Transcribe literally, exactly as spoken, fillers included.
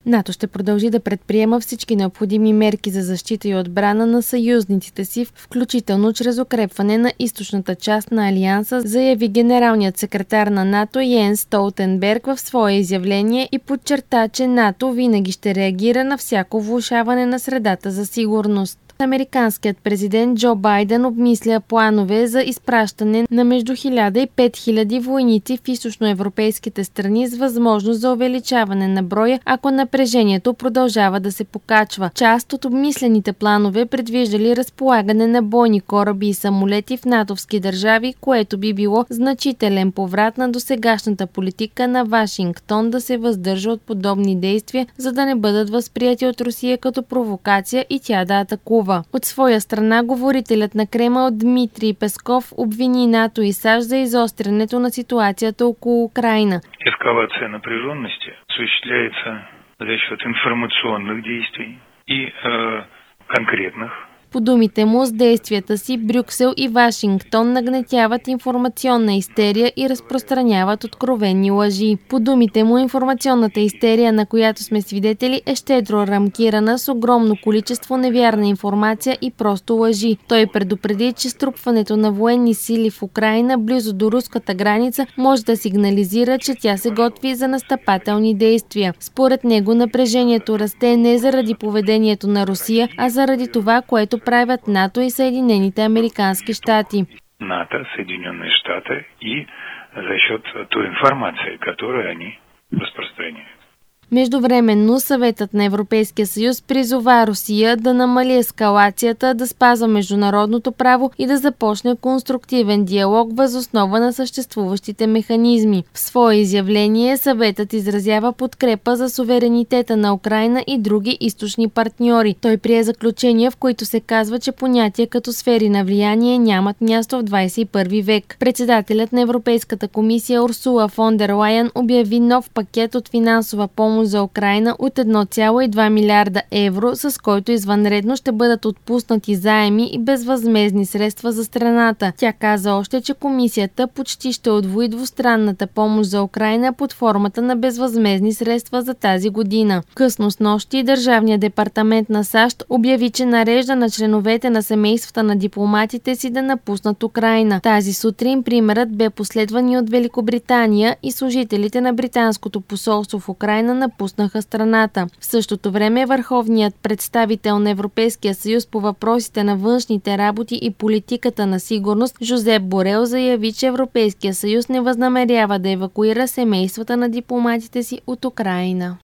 НАТО ще продължи да предприема всички необходими мерки за защита и отбрана на съюзниците си, включително чрез укрепване на източната част на Алианса, заяви генералният секретар на НАТО Йенс Столтенберг в свое изявление и подчерта, че НАТО винаги ще реагира на всяко влошаване на средата за сигурност. Американският президент Джо Байден обмисля планове за изпращане на между хиляда и пет хиляди войници в източноевропейските страни с възможност за увеличаване на броя, ако напрежението продължава да се покачва. Част от обмислените планове предвиждали разполагане на бойни кораби и самолети в натовски държави, което би било значителен поврат на досегашната политика на Вашингтон да се въздържа от подобни действия, за да не бъдат възприяти от Русия като провокация и тя да атакува. От своя страна, говорителят на Кремъл Дмитрий Песков обвини НАТО и САЩ за изострянето на ситуацията около Украина. Эскалация напряженности осуществляется за счет информационных действий и э, конкретных. По думите му, с действията си Брюксел и Вашингтон нагнетяват информационна истерия и разпространяват откровени лъжи. По думите му, информационната истерия, на която сме свидетели, е щедро рамкирана с огромно количество невярна информация и просто лъжи. Той предупреди, че струпването на военни сили в Украина близо до руската граница може да сигнализира, че тя се готви за настъпателни действия. Според него напрежението расте не заради поведението на Русия, а заради това, което правят НАТО и Съединените американски щати. НАТО, Съединенные Штаты и за счет той информации, которую они распространяют. Междувременно Съветът на Европейския съюз призова Русия да намали ескалацията, да спазва международното право и да започне конструктивен диалог въз основа на съществуващите механизми. В свое изявление Съветът изразява подкрепа за суверенитета на Украйна и други източни партньори. Той прие заключения, в които се казва, че понятия като сфери на влияние нямат място в двадесет и първи век. Председателят на Европейската комисия Урсула фон дер Лайен обяви нов пакет от финансова помощ за Украйна от едно цяло и две милиарда евро, с който извънредно ще бъдат отпуснати заеми и безвъзмездни средства за страната. Тя каза още, че комисията почти ще удвои двустранната помощ за Украйна под формата на безвъзмездни средства за тази година. Късно снощи Държавният департамент на САЩ обяви, че нарежда на членовете на семействата на дипломатите си да напуснат Украйна. Тази сутрин примерът бе последван и от Великобритания и служителите на британското посолство в Украйна на пуснаха страната. В същото време върховният представител на Европейския съюз по въпросите на външните работи и политиката на сигурност Жозеп Борел заяви, че Европейския съюз не възнамерява да евакуира семействата на дипломатите си от Украйна.